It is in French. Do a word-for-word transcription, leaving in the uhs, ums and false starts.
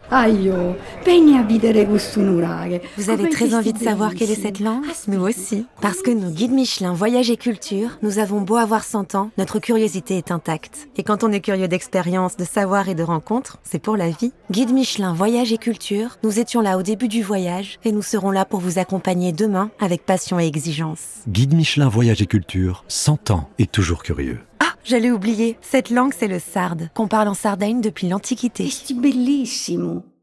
Aio, vieni a vedere questo nuraghe. Vous avez très envie de savoir quelle est cette langue? Nous aussi. Parce que nous, guides Michelin Voyage et Culture, nous avons beau avoir cent ans, notre curiosité est intacte. Et quand on est curieux d'expérience, de savoir et de rencontres, c'est pour la vie. Guide Michelin Voyage et Culture, nous étions là au début du voyage et nous serons là pour vous accompagner demain avec passion et exigence. Guide Michelin Voyage et Culture, cent ans et toujours curieux. Ah, j'allais oublier, cette langue c'est le sarde, qu'on parle en Sardaigne depuis l'Antiquité. È bellissimo.